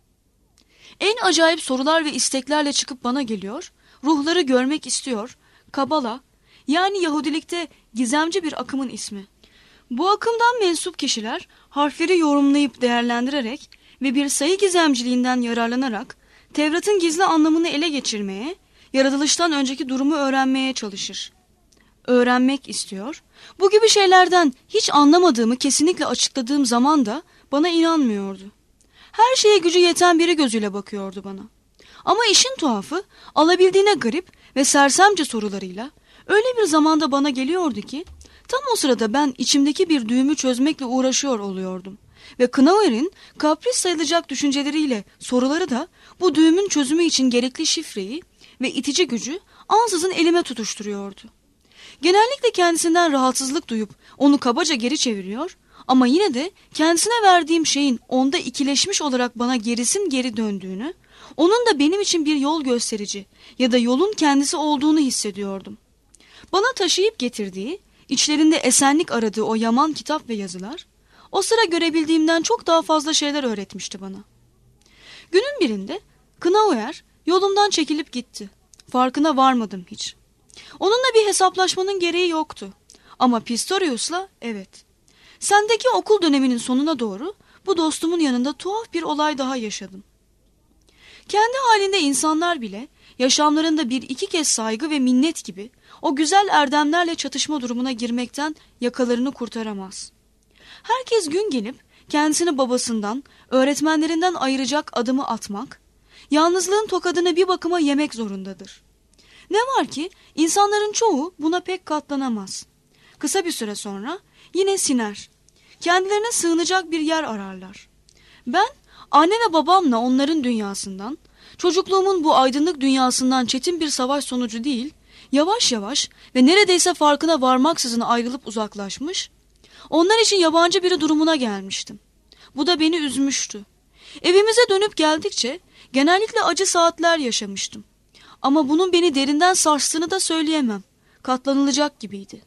S1: En acayip sorular ve isteklerle çıkıp bana geliyor, ruhları görmek istiyor, Kabala, yani Yahudilikte gizemci bir akımın ismi. Bu akımdan mensup kişiler harfleri yorumlayıp değerlendirerek ve bir sayı gizemciliğinden yararlanarak Tevrat'ın gizli anlamını ele geçirmeye, yaratılıştan önceki durumu öğrenmeye çalışır. Öğrenmek istiyor. Bu gibi şeylerden hiç anlamadığımı kesinlikle açıkladığım zaman da bana inanmıyordu. Her şeye gücü yeten biri gözüyle bakıyordu bana. Ama işin tuhafı, alabildiğine garip ve sersemce sorularıyla öyle bir zamanda bana geliyordu ki, tam o sırada ben içimdeki bir düğümü çözmekle uğraşıyor oluyordum. Ve Knauer'in kapris sayılacak düşünceleriyle soruları da bu düğümün çözümü için gerekli şifreyi ve itici gücü ansızın elime tutuşturuyordu. Genellikle kendisinden rahatsızlık duyup onu kabaca geri çeviriyor ama yine de kendisine verdiğim şeyin onda ikileşmiş olarak bana gerisin geri döndüğünü, onun da benim için bir yol gösterici ya da yolun kendisi olduğunu hissediyordum. Bana taşıyıp getirdiği, içlerinde esenlik aradığı o yaman kitap ve yazılar, o sıra görebildiğimden çok daha fazla şeyler öğretmişti bana. Günün birinde Knauer yolumdan çekilip gitti. Farkına varmadım hiç. Onunla bir hesaplaşmanın gereği yoktu. Ama Pistorius'la evet. Sendeki okul döneminin sonuna doğru bu dostumun yanında tuhaf bir olay daha yaşadım. Kendi halinde insanlar bile yaşamlarında bir iki kez saygı ve minnet gibi o güzel erdemlerle çatışma durumuna girmekten yakalarını kurtaramaz. Herkes gün gelip kendisini babasından, öğretmenlerinden ayıracak adımı atmak, yalnızlığın tokadını bir bakıma yemek zorundadır. Ne var ki insanların çoğu buna pek katlanamaz. Kısa bir süre sonra yine siner. Kendilerine sığınacak bir yer ararlar. Ben anne ve babamla onların dünyasından, çocukluğumun bu aydınlık dünyasından çetin bir savaş sonucu değil, yavaş yavaş ve neredeyse farkına varmaksızın ayrılıp uzaklaşmış, onlar için yabancı biri durumuna gelmiştim. Bu da beni üzmüştü. Evimize dönüp geldikçe genellikle acı saatler yaşamıştım. Ama bunun beni derinden sarstığını da söyleyemem. Katlanılacak gibiydi.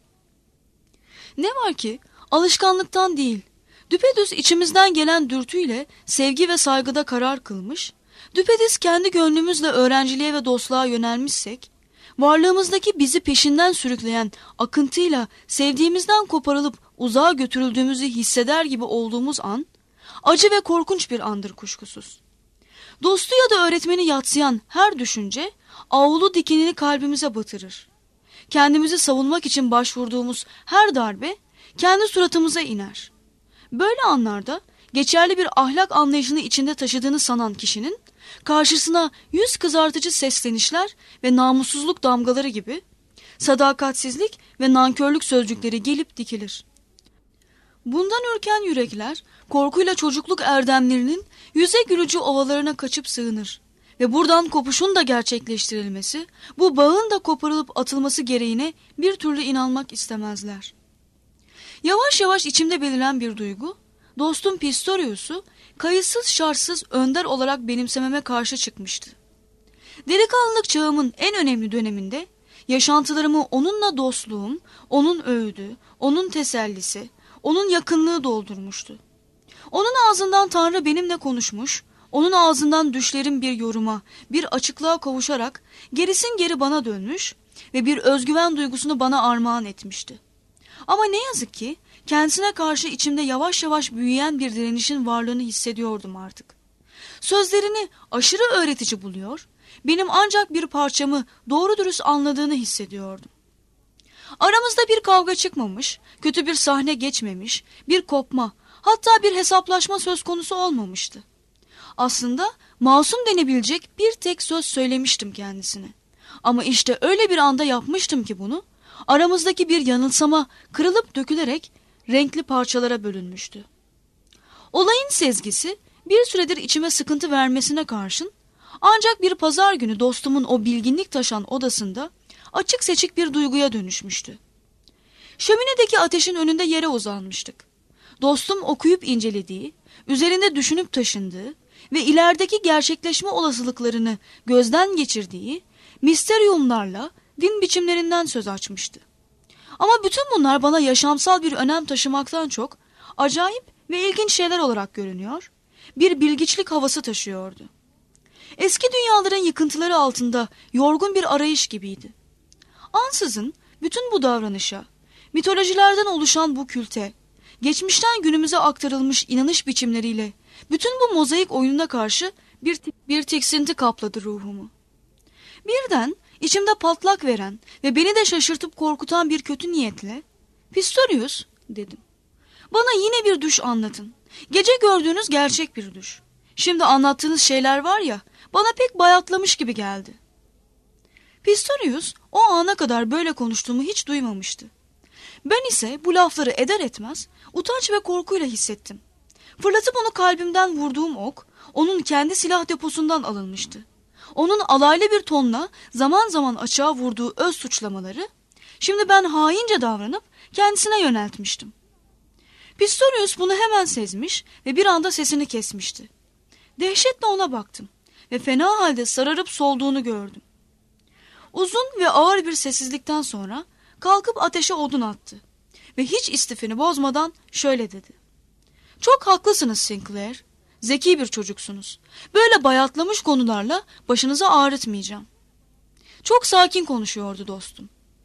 S1: Ne var ki alışkanlıktan değil, düpedüz içimizden gelen dürtüyle sevgi ve saygıda karar kılmış, düpedüz kendi gönlümüzle öğrenciliğe ve dostluğa yönelmişsek, varlığımızdaki bizi peşinden sürükleyen akıntıyla sevdiğimizden koparılıp uzağa götürüldüğümüzü hisseder gibi olduğumuz an, acı ve korkunç bir andır kuşkusuz. Dostu ya da öğretmeni yadsıyan her düşünce, avlu dikenini kalbimize batırır. Kendimizi savunmak için başvurduğumuz her darbe, kendi suratımıza iner. Böyle anlarda, geçerli bir ahlak anlayışını içinde taşıdığını sanan kişinin, karşısına yüz kızartıcı seslenişler ve namussuzluk damgaları gibi, sadakatsizlik ve nankörlük sözcükleri gelip dikilir. Bundan ürken yürekler, korkuyla çocukluk erdemlerinin yüze gülücü ovalarına kaçıp sığınır ve buradan kopuşun da gerçekleştirilmesi, bu bağın da koparılıp atılması gereğine bir türlü inanmak istemezler. Yavaş yavaş içimde beliren bir duygu, dostum Pistorius'u kayıtsız şartsız önder olarak benimsememe karşı çıkmıştı. Delikanlılık çağımın en önemli döneminde, yaşantılarımı onunla dostluğum, onun öğüdü, onun tesellisi, onun yakınlığı doldurmuştu. Onun ağzından Tanrı benimle konuşmuş, onun ağzından düşlerim bir yoruma, bir açıklığa kavuşarak gerisin geri bana dönmüş ve bir özgüven duygusunu bana armağan etmişti. Ama ne yazık ki kendisine karşı içimde yavaş yavaş büyüyen bir direnişin varlığını hissediyordum artık. Sözlerini aşırı öğretici buluyor, benim ancak bir parçamı doğru dürüst anladığını hissediyordum. Aramızda bir kavga çıkmamış, kötü bir sahne geçmemiş, bir kopma, hatta bir hesaplaşma söz konusu olmamıştı. Aslında masum denebilecek bir tek söz söylemiştim kendisine. Ama işte öyle bir anda yapmıştım ki bunu, aramızdaki bir yanılsama kırılıp dökülerek renkli parçalara bölünmüştü. Olayın sezgisi bir süredir içime sıkıntı vermesine karşın, ancak bir pazar günü dostumun o bilginlik taşan odasında açık seçik bir duyguya dönüşmüştü. Şöminedeki ateşin önünde yere uzanmıştık. Dostum okuyup incelediği, üzerinde düşünüp taşındığı ve ilerideki gerçekleşme olasılıklarını gözden geçirdiği misteryumlarla din biçimlerinden söz açmıştı. Ama bütün bunlar bana yaşamsal bir önem taşımaktan çok acayip ve ilginç şeyler olarak görünüyor, bir bilgiçlik havası taşıyordu. Eski dünyaların yıkıntıları altında yorgun bir arayış gibiydi. Ansızın bütün bu davranışa, mitolojilerden oluşan bu külte, geçmişten günümüze aktarılmış inanış biçimleriyle bütün bu mozaik oyununa karşı bir, bir tiksinti kapladı ruhumu. Birden içimde patlak veren ve beni de şaşırtıp korkutan bir kötü niyetle, "Pistorius," dedim. "Bana yine bir düş anlatın. Gece gördüğünüz gerçek bir düş. Şimdi anlattığınız şeyler var ya, bana pek bayatlamış gibi geldi." Pistorius o ana kadar böyle konuştuğumu hiç duymamıştı. Ben ise bu lafları eder etmez utanç ve korkuyla hissettim. Fırlatıp onu kalbimden vurduğum ok, onun kendi silah deposundan alınmıştı. Onun alaylı bir tonla zaman zaman açığa vurduğu öz suçlamaları, şimdi ben haince davranıp kendisine yöneltmiştim. Pistorius bunu hemen sezmiş ve bir anda sesini kesmişti. Dehşetle ona baktım ve fena halde sararıp solduğunu gördüm. Uzun ve ağır bir sessizlikten sonra kalkıp ateşe odun attı ve hiç istifini bozmadan şöyle dedi: "Çok haklısınız Sinclair. Zeki bir çocuksunuz. Böyle bayatlamış konularla başınızı ağrıtmayacağım." Çok sakin konuşuyordu dostum.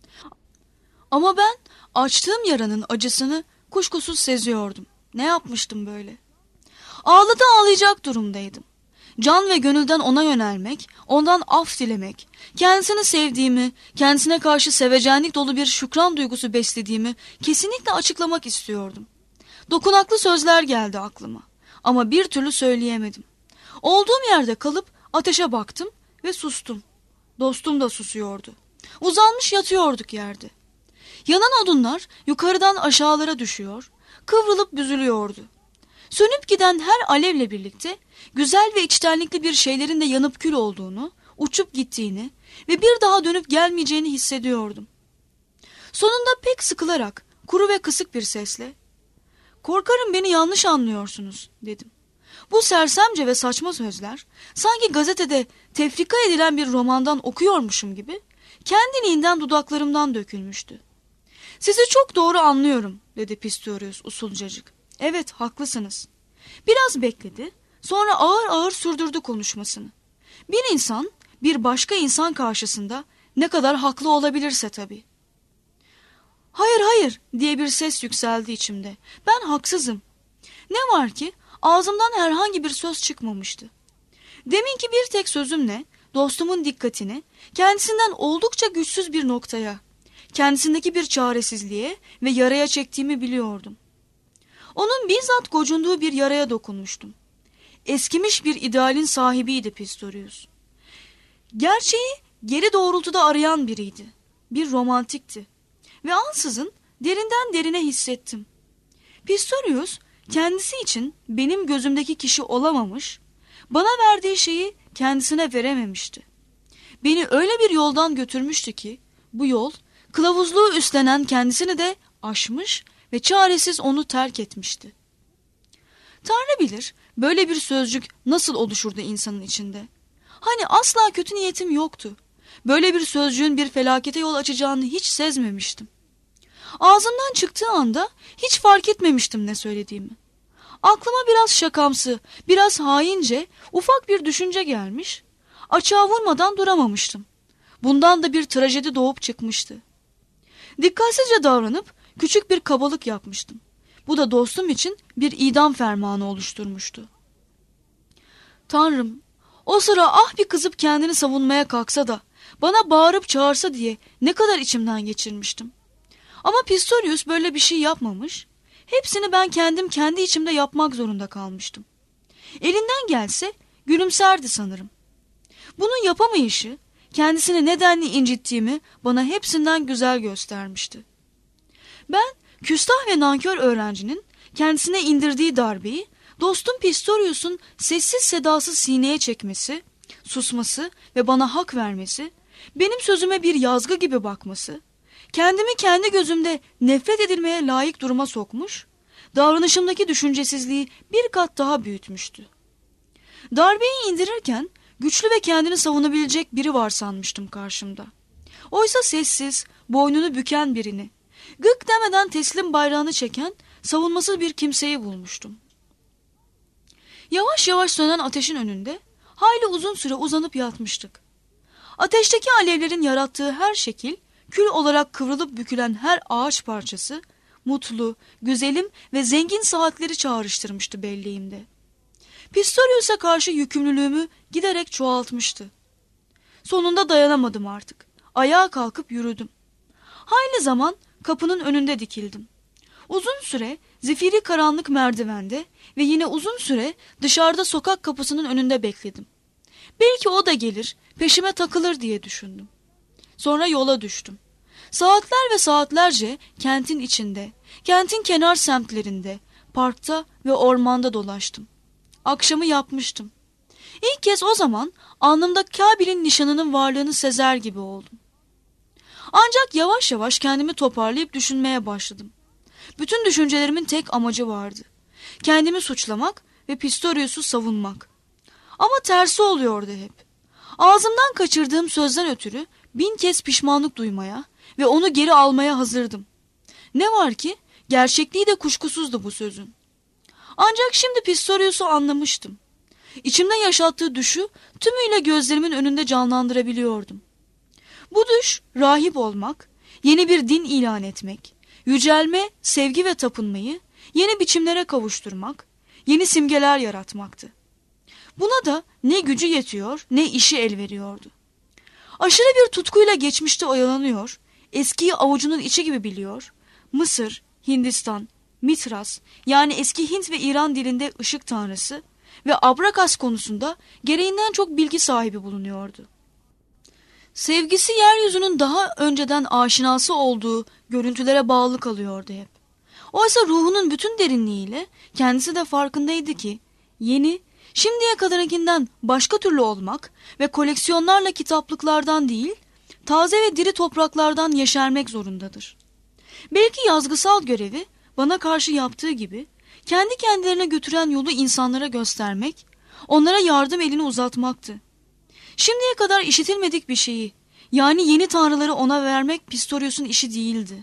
S1: Ama ben açtığım yaranın acısını kuşkusuz seziyordum. Ne yapmıştım böyle? Ağladı ağlayacak durumdaydım. Can ve gönülden ona yönelmek, ondan af dilemek, kendisini sevdiğimi, kendisine karşı sevecenlik dolu bir şükran duygusu beslediğimi kesinlikle açıklamak istiyordum. Dokunaklı sözler geldi aklıma ama bir türlü söyleyemedim. Olduğum yerde kalıp ateşe baktım ve sustum. Dostum da susuyordu. Uzanmış yatıyorduk yerde. Yanan odunlar yukarıdan aşağılara düşüyor, kıvrılıp büzülüyordu. Sönüp giden her alevle birlikte güzel ve içtenlikli bir şeylerin de yanıp kül olduğunu, uçup gittiğini ve bir daha dönüp gelmeyeceğini hissediyordum. Sonunda pek sıkılarak, kuru ve kısık bir sesle, "Korkarım beni yanlış anlıyorsunuz," dedim. Bu sersemce ve saçma sözler, sanki gazetede tefrika edilen bir romandan okuyormuşum gibi, kendiliğinden dudaklarımdan dökülmüştü. "Sizi çok doğru anlıyorum," dedi Pistorius usulcacık. "Evet, haklısınız." Biraz bekledi, sonra ağır ağır sürdürdü konuşmasını. Bir insan, bir başka insan karşısında ne kadar haklı olabilirse tabii. "Hayır, hayır," diye bir ses yükseldi içimde. "Ben haksızım." Ne var ki ağzımdan herhangi bir söz çıkmamıştı. Deminki bir tek sözümle dostumun dikkatini kendisinden oldukça güçsüz bir noktaya, kendisindeki bir çaresizliğe ve yaraya çektiğimi biliyordum. Onun bizzat gocunduğu bir yaraya dokunmuştum. Eskimiş bir idealin sahibiydi Pistorius. Gerçeği geri doğrultuda arayan biriydi. Bir romantikti. Ve ansızın derinden derine hissettim. Pistorius kendisi için benim gözümdeki kişi olamamış, bana verdiği şeyi kendisine verememişti. Beni öyle bir yoldan götürmüştü ki, bu yol kılavuzluğu üstlenen kendisini de aşmış ve çaresiz onu terk etmişti. Tanrı bilir böyle bir sözcük nasıl oluşurdu insanın içinde. Hani asla kötü niyetim yoktu. Böyle bir sözcüğün bir felakete yol açacağını hiç sezmemiştim. Ağzımdan çıktığı anda hiç fark etmemiştim ne söylediğimi. Aklıma biraz şakamsı, biraz haince ufak bir düşünce gelmiş, açığa vurmadan duramamıştım. Bundan da bir trajedi doğup çıkmıştı. Dikkatsizce davranıp küçük bir kabalık yapmıştım. Bu da dostum için bir idam fermanı oluşturmuştu. Tanrım, o sıra ah bir kızıp kendini savunmaya kalksa da bana bağırıp çağırsa diye ne kadar içimden geçirmiştim. Ama Pistorius böyle bir şey yapmamış, hepsini ben kendim kendi içimde yapmak zorunda kalmıştım. Elinden gelse gülümserdi sanırım. Bunun yapamayışı, kendisini nedenli incittiğimi bana hepsinden güzel göstermişti. Ben küstah ve nankör öğrencinin kendisine indirdiği darbeyi dostum Pistorius'un sessiz sedasız sineye çekmesi, susması ve bana hak vermesi, benim sözüme bir yazgı gibi bakması, kendimi kendi gözümde nefret edilmeye layık duruma sokmuş, davranışımdaki düşüncesizliği bir kat daha büyütmüştü. Darbeyi indirirken güçlü ve kendini savunabilecek biri var sanmıştım karşımda. Oysa sessiz, boynunu büken birini, gık demeden teslim bayrağını çeken savunmasız bir kimseyi bulmuştum. Yavaş yavaş sönen ateşin önünde hayli uzun süre uzanıp yatmıştık. Ateşteki alevlerin yarattığı her şekil, kül olarak kıvrılıp bükülen her ağaç parçası, mutlu, güzelim ve zengin saatleri çağrıştırmıştı belleğimde. Pistorius'a karşı yükümlülüğümü giderek çoğaltmıştı. Sonunda dayanamadım artık. Ayağa kalkıp yürüdüm. Hayli zaman kapının önünde dikildim. Uzun süre zifiri karanlık merdivende ve yine uzun süre dışarıda sokak kapısının önünde bekledim. Belki o da gelir, peşime takılır diye düşündüm. Sonra yola düştüm. Saatler ve saatlerce kentin içinde, kentin kenar semtlerinde, parkta ve ormanda dolaştım. Akşamı yapmıştım. İlk kez o zaman alnımda Kabil'in nişanının varlığını sezer gibi oldum. Ancak yavaş yavaş kendimi toparlayıp düşünmeye başladım. Bütün düşüncelerimin tek amacı vardı. Kendimi suçlamak ve Pistorius'u savunmak. Ama tersi oluyordu hep. Ağzımdan kaçırdığım sözden ötürü bin kez pişmanlık duymaya ve onu geri almaya hazırdım. Ne var ki gerçekliği de kuşkusuzdu bu sözün. Ancak şimdi Pistorius'u anlamıştım. İçimde yaşattığı düşü tümüyle gözlerimin önünde canlandırabiliyordum. Bu düş rahip olmak, yeni bir din ilan etmek, yücelme, sevgi ve tapınmayı yeni biçimlere kavuşturmak, yeni simgeler yaratmaktı. Buna da ne gücü yetiyor ne işi el veriyordu. Aşırı bir tutkuyla geçmişte oyalanıyor, eskiyi avucunun içi gibi biliyor, Mısır, Hindistan, Mitras yani eski Hint ve İran dilinde ışık tanrısı ve Abrakas konusunda gereğinden çok bilgi sahibi bulunuyordu. Sevgisi yeryüzünün daha önceden aşinası olduğu görüntülere bağlı kalıyordu hep. Oysa ruhunun bütün derinliğiyle kendisi de farkındaydı ki yeni, şimdiye kadarınkinden başka türlü olmak ve koleksiyonlarla kitaplıklardan değil, taze ve diri topraklardan yeşermek zorundadır. Belki yazgısal görevi bana karşı yaptığı gibi kendi kendilerine götüren yolu insanlara göstermek, onlara yardım elini uzatmaktı. Şimdiye kadar işitilmedik bir şeyi, yani yeni tanrıları ona vermek Pistorius'un işi değildi.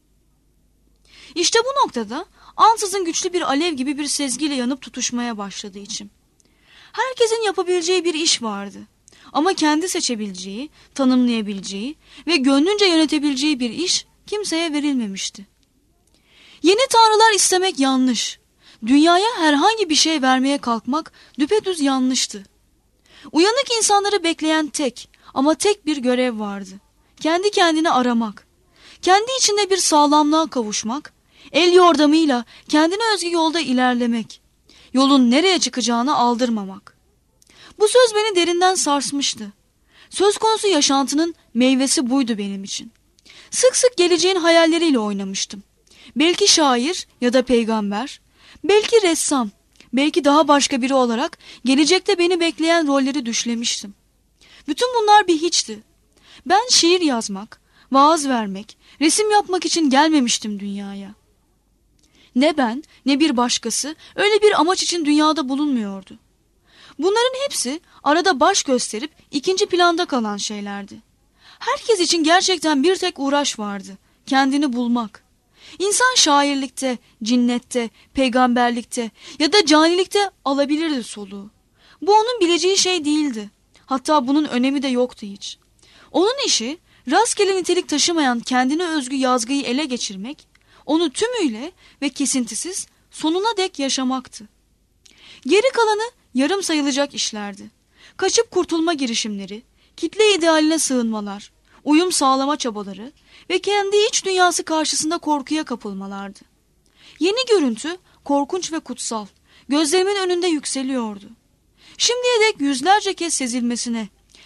S1: İşte bu noktada ansızın güçlü bir alev gibi bir sezgiyle yanıp tutuşmaya başladı içim. Herkesin yapabileceği bir iş vardı. Ama kendi seçebileceği, tanımlayabileceği ve gönlünce yönetebileceği bir iş kimseye verilmemişti. Yeni tanrılar istemek yanlış. Dünyaya herhangi bir şey vermeye kalkmak düpedüz yanlıştı. Uyanık insanları bekleyen tek ama tek bir görev vardı. Kendi kendini aramak. Kendi içinde bir sağlamlığa kavuşmak. El yordamıyla kendine özgü yolda ilerlemek. Yolun nereye çıkacağını aldırmamak. Bu söz beni derinden sarsmıştı. Söz konusu yaşantının meyvesi buydu benim için. Sık sık geleceğin hayalleriyle oynamıştım. Belki şair ya da peygamber, belki ressam, belki daha başka biri olarak gelecekte beni bekleyen rolleri düşlemiştim. Bütün bunlar bir hiçti. Ben şiir yazmak, vaaz vermek, resim yapmak için gelmemiştim dünyaya. Ne ben ne bir başkası öyle bir amaç için dünyada bulunmuyordu. Bunların hepsi arada baş gösterip ikinci planda kalan şeylerdi. Herkes için gerçekten bir tek uğraş vardı, kendini bulmak. İnsan şairlikte, cinnette, peygamberlikte ya da canilikte alabilirdi soluğu. Bu onun bileceği şey değildi. Hatta bunun önemi de yoktu hiç. Onun işi rastgele nitelik taşımayan kendine özgü yazgıyı ele geçirmek, onu tümüyle ve kesintisiz sonuna dek yaşamaktı. Geri kalanı yarım sayılacak işlerdi. Kaçıp kurtulma girişimleri, kitle idealine sığınmalar, uyum sağlama çabaları ve kendi iç dünyası karşısında korkuya kapılmalardı. Yeni görüntü korkunç ve kutsal, gözlerimin önünde yükseliyordu. Şimdiye dek yüzlerce kez sezilmesine,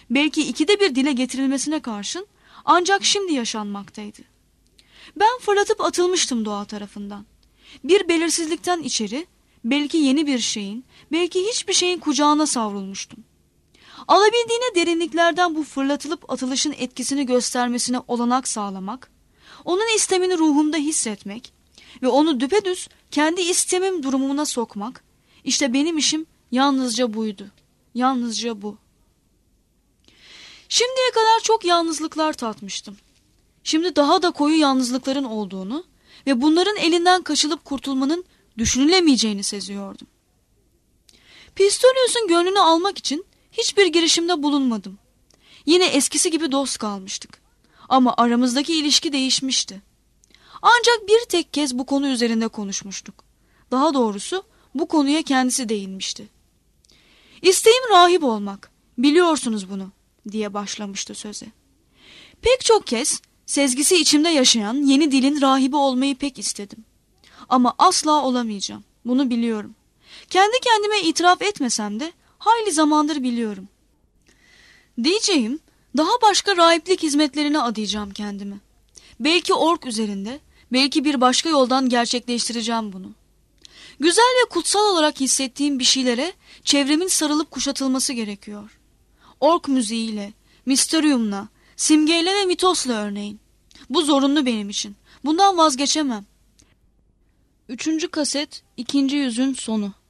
S1: belki ikide bir dile getirilmesine karşın ancak şimdi yaşanmaktaydı. Ben fırlatıp atılmıştım doğa tarafından. Bir belirsizlikten içeri, belki yeni bir şeyin, belki hiçbir şeyin kucağına savrulmuştum. Alabildiğine derinliklerden bu fırlatılıp atılışın etkisini göstermesine olanak sağlamak, onun istemini ruhumda hissetmek ve onu düpedüz kendi istemim durumuna sokmak, işte benim işim yalnızca buydu. Yalnızca bu. Şimdiye kadar çok yalnızlıklar tatmıştım. Şimdi daha da koyu yalnızlıkların olduğunu ve bunların elinden kaçılıp kurtulmanın düşünülemeyeceğini seziyordum. Pistolius'un gönlünü almak için hiçbir girişimde bulunmadım. Yine eskisi gibi dost kalmıştık. Ama aramızdaki ilişki değişmişti. Ancak bir tek kez bu konu üzerinde konuşmuştuk. Daha doğrusu bu konuya kendisi değinmişti. İsteğim rahip olmak, biliyorsunuz bunu, diye başlamıştı söze. Pek çok kez sezgisi içimde yaşayan yeni dilin rahibi olmayı pek istedim. Ama asla olamayacağım, bunu biliyorum. Kendi kendime itiraf etmesem de hayli zamandır biliyorum. Diyeceğim, daha başka rahiplik hizmetlerine adayacağım kendimi. Belki ork üzerinde, belki bir başka yoldan gerçekleştireceğim bunu. Güzel ve kutsal olarak hissettiğim bir şeylere çevremin sarılıp kuşatılması gerekiyor. Ork müziğiyle, misteriumla, simgeyle ve mitosla örneğin. Bu zorunlu benim için. Bundan vazgeçemem. Üçüncü kaset, ikinci yüzün sonu.